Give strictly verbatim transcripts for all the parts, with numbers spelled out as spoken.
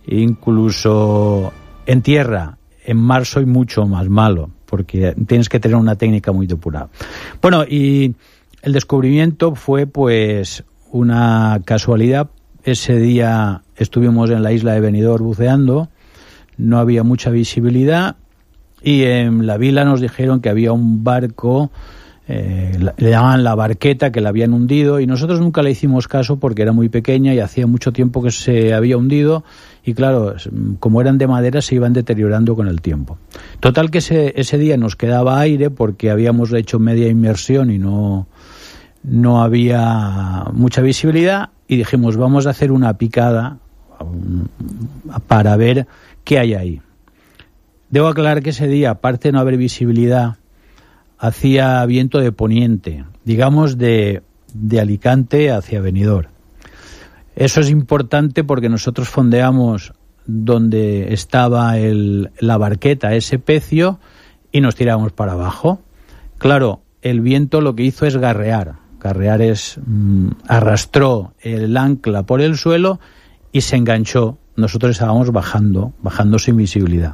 incluso en tierra. En mar soy mucho más malo, porque tienes que tener una técnica muy depurada. Bueno, y el descubrimiento fue pues una casualidad. Ese día estuvimos en la isla de Benidorm buceando, no había mucha visibilidad, y en la vila nos dijeron que había un barco, eh, le llamaban la barqueta, que la habían hundido, y nosotros nunca le hicimos caso porque era muy pequeña y hacía mucho tiempo que se había hundido, y claro, como eran de madera se iban deteriorando con el tiempo. Total que ese, ese día nos quedaba aire porque habíamos hecho media inmersión y no, no había mucha visibilidad, y dijimos vamos a hacer una picada um, para ver qué hay ahí. Debo aclarar que ese día, aparte de no haber visibilidad, hacía viento de poniente, digamos de, de Alicante hacia Benidorm. Eso es importante porque nosotros fondeamos donde estaba el, la barqueta, ese pecio, y nos tiramos para abajo. Claro, el viento lo que hizo es garrear. Garrear es mmm, arrastró el ancla por el suelo y se enganchó. Nosotros estábamos bajando, bajando sin visibilidad.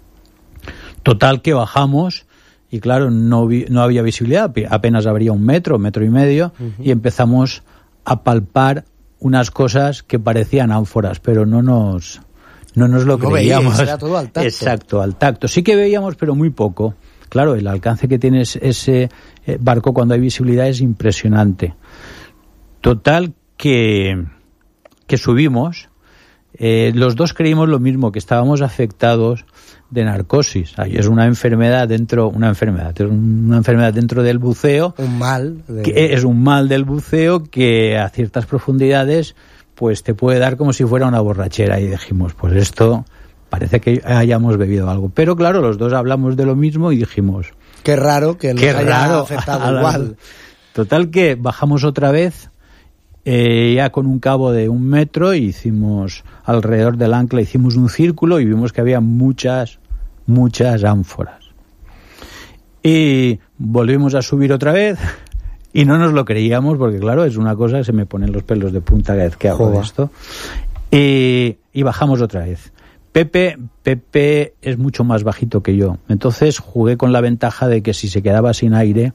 Total que bajamos y claro, no, vi, no había visibilidad, apenas habría un metro, metro y medio, uh-huh. y empezamos a palpar unas cosas que parecían ánforas, pero no nos, no nos lo no creíamos. Veíais, era todo al tacto. Exacto, al tacto. Sí que veíamos, pero muy poco. Claro, el alcance que tiene ese barco cuando hay visibilidad es impresionante. Total que, que subimos, eh, los dos creímos lo mismo, que estábamos afectados de narcosis. Ahí es una enfermedad dentro, una enfermedad, una enfermedad dentro del buceo. Un mal. De... Que es un mal del buceo que a ciertas profundidades pues te puede dar como si fuera una borrachera, y dijimos, pues esto parece que hayamos bebido algo. Pero claro, los dos hablamos de lo mismo y dijimos... Qué raro que nos qué haya raro, afectado igual. Total que bajamos otra vez, eh, ya con un cabo de un metro, y hicimos alrededor del ancla, hicimos un círculo y vimos que había muchas, muchas ánforas. Y volvimos a subir otra vez y no nos lo creíamos porque claro, es una cosa, se me ponen los pelos de punta cada vez que hago de esto. Y, y bajamos otra vez. Pepe, Pepe es mucho más bajito que yo, entonces jugué con la ventaja de que si se quedaba sin aire,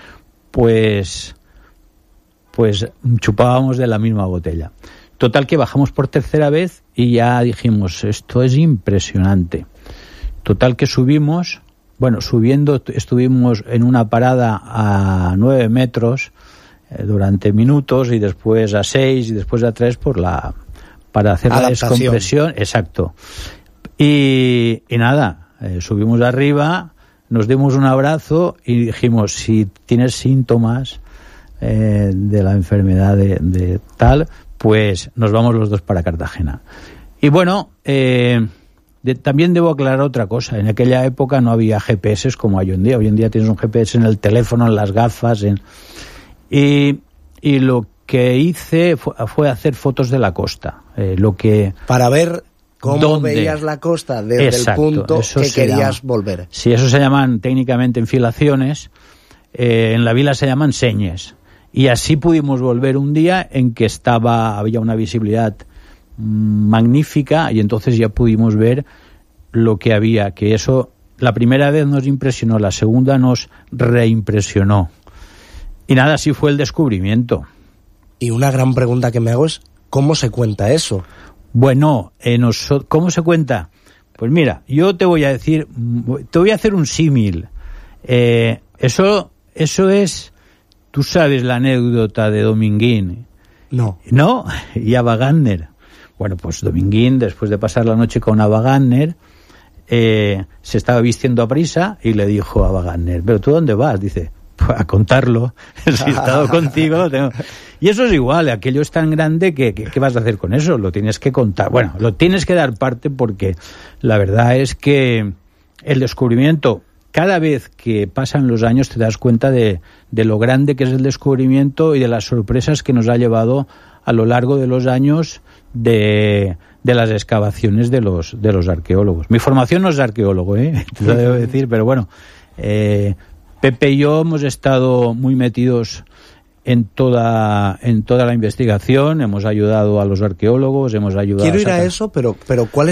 pues, pues chupábamos de la misma botella. Total que bajamos por tercera vez y ya dijimos, esto es impresionante. Total que subimos, bueno, subiendo estuvimos en una parada a nueve metros eh, durante minutos, y después a seis y después a tres por la... para hacer adaptación. La descompresión, exacto. Y, y nada, eh, subimos arriba, nos dimos un abrazo y dijimos, si tienes síntomas eh, de la enfermedad de, de tal, pues nos vamos los dos para Cartagena. Y bueno, eh, de, también debo aclarar otra cosa. En aquella época no había G P S como hay hoy en día. Hoy en día tienes un G P S en el teléfono, en las gafas, en, y, y lo que hice fue, fue hacer fotos de la costa. Eh, lo que para ver cómo ¿dónde? Veías la costa desde Exacto, el punto que querías llama, volver. Sí, eso se llaman técnicamente enfilaciones. Eh, en la vila se llaman señes. Y así pudimos volver un día en que estaba había una visibilidad mmm, magnífica, y entonces ya pudimos ver lo que había. Que eso, la primera vez nos impresionó, la segunda nos reimpresionó. Y nada, así fue el descubrimiento. Y una gran pregunta que me hago es, ¿cómo se cuenta eso? Bueno, eh, noso- ¿cómo se cuenta? Pues mira, yo te voy a decir, te voy a hacer un símil. Eh, eso, eso es, tú sabes la anécdota de Dominguín. No. ¿No? Y Ava Gardner. Bueno, pues Dominguín, después de pasar la noche con Ava Gardner, eh, se estaba vistiendo a prisa y le dijo a Ava Gardner, ¿pero tú dónde vas? Dice, pues a contarlo. Si he estado contigo, lo tengo. Y eso es igual, aquello es tan grande que, que ¿qué vas a hacer con eso? Lo tienes que contar. Bueno, lo tienes que dar parte porque la verdad es que el descubrimiento, cada vez que pasan los años te das cuenta de, de lo grande que es el descubrimiento y de las sorpresas que nos ha llevado a lo largo de los años de, de las excavaciones de los, de los arqueólogos. Mi formación no es arqueólogo, ¿eh? Te lo debo decir, pero bueno, eh, Pepe y yo hemos estado muy metidos en toda en toda la investigación, hemos ayudado a los arqueólogos, hemos ayudado Quiero a ir sacar... a eso, pero pero ¿cuál